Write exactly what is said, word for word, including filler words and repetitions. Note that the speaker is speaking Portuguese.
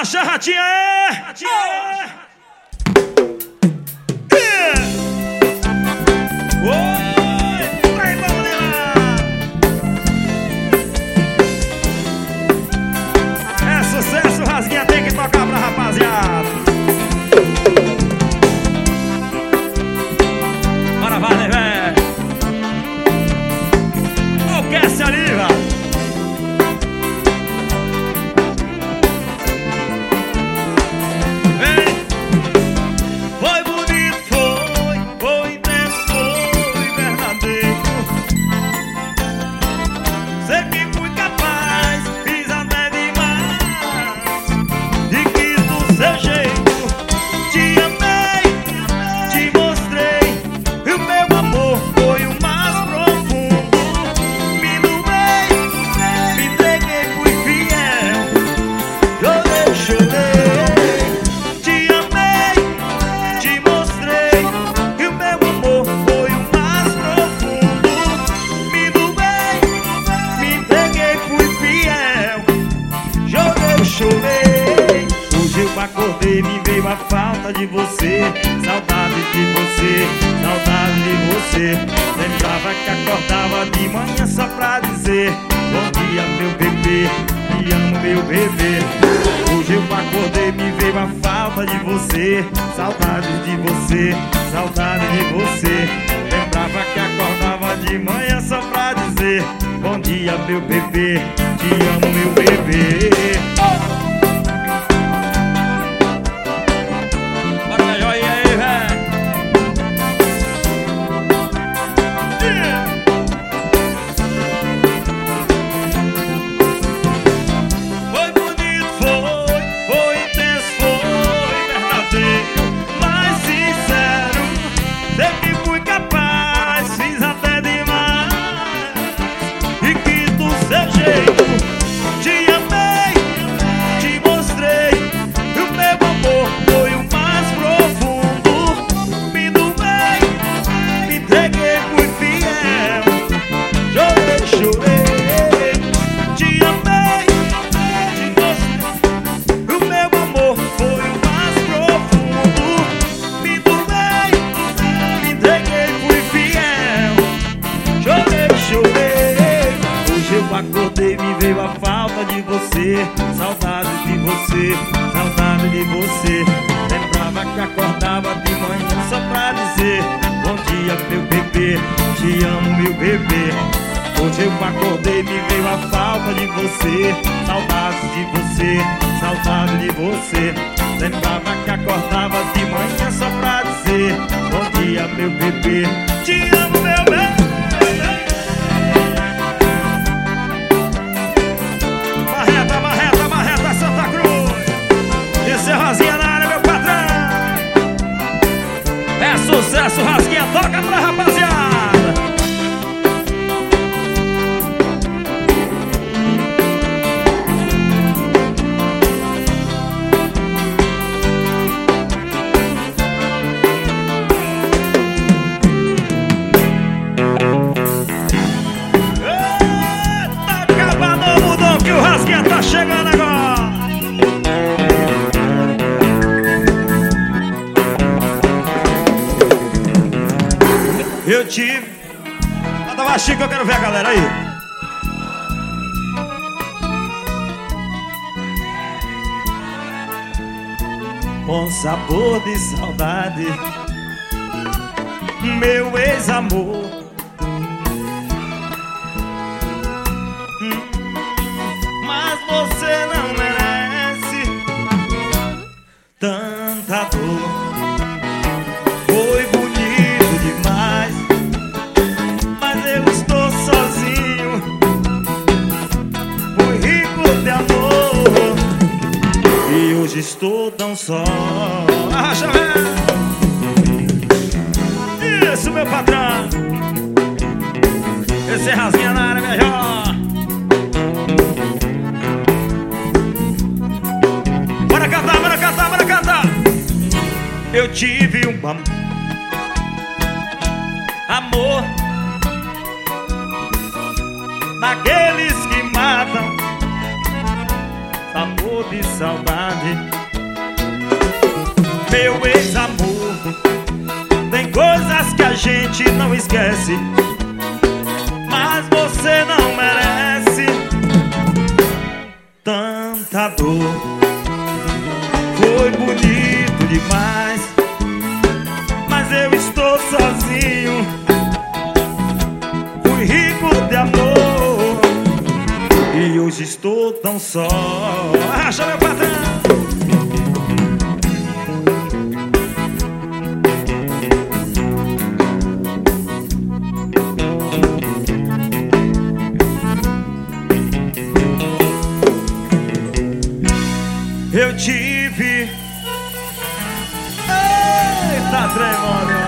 Baixa, ratinha, é! Ratinha, é! Oi, vai, vamos lá! É sucesso, Rasguinha tem que tocar pra rapaziada. Bora, vai, né, velho? Olha o Cassie ali, velho. Acordei, me veio a falta de você, saudade de você, saudade de você. Lembrava que acordava de manhã só pra dizer bom dia, meu bebê, te amo, meu bebê. Hoje eu acordei, me veio a falta de você, saudade de você, saudade de você. Lembrava que acordava de manhã só pra dizer bom dia, meu bebê, te amo, meu bebê. Acordei, me veio a falta de você, saudade de você, saudade de você. Lembrava que acordava de manhã só pra dizer bom dia, meu bebê, te amo, meu bebê. Hoje eu acordei, me veio a falta de você, saudade de você, saudade de você. Lembrava que acordava de manhã só pra dizer bom dia, meu bebê, te amo, meu bebê. Rasguinha na área, meu patrão. É sucesso, Rasguinha, toca pra rapaziada. Eita, acabando o mudão que o Rasguinha tá chegando agora. Eu tive. Manda mais chique, eu quero ver a galera aí. Com sabor de saudade, meu ex-amor. hum, Mas você não merece tanta dor. Foi bonito demais, mas eu estou sozinho. Fui rico de amor e hoje estou tão só. Arracha, velho. Isso, meu patrão. Esse é Rasguinha na área, melhor. Bora cantar, bora cantar, bora cantar. Eu tive um amor, amor daqueles que matam, sabor dor de saudade. Meu ex-amor, tem coisas que a gente não esquece, mas você não merece tanta dor. Foi bonito demais, mas eu estou sozinho. Fui rico de amor e hoje estou tão só. Acha, meu patrão! Eu tive... Eita, tremendo!